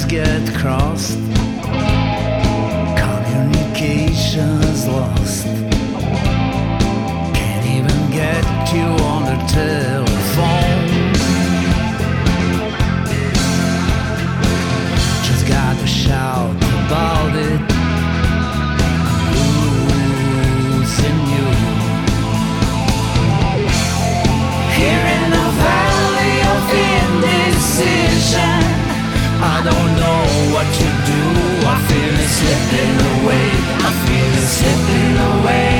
get crossed, communication's lost. Can't even get you on the telephone. Just gotta shout about it. I'm losing you. Here in the valley of indecision, I don't know what to do. I feel it slipping away. I feel it slipping away.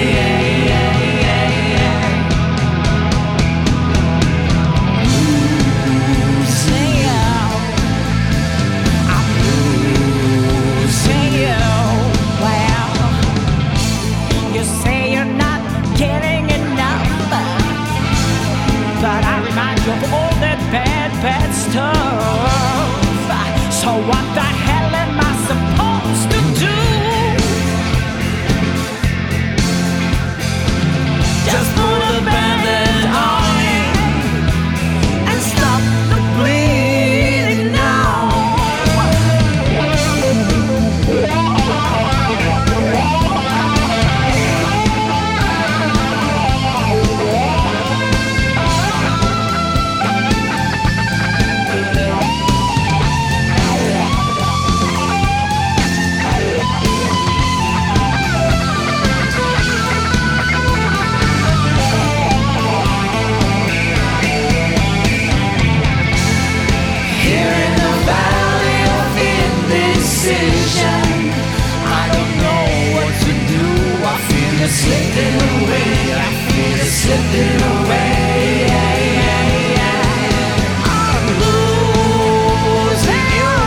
Losing you. I'm losing you. Well, you say you're not getting enough, but I remind you of all that bad, bad stuff. So what the hell am I supposed to do? Just put a band-aid on it and stop the bleeding now. I don't know what to do. I feel it slipping away. I feel it slipping away. I'm losing you.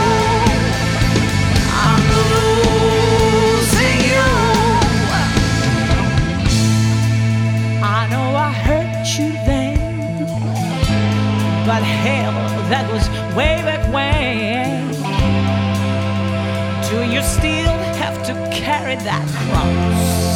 I'm losing you. I know I hurt you then, but hell, that was way back when. Do you still have to carry that cross?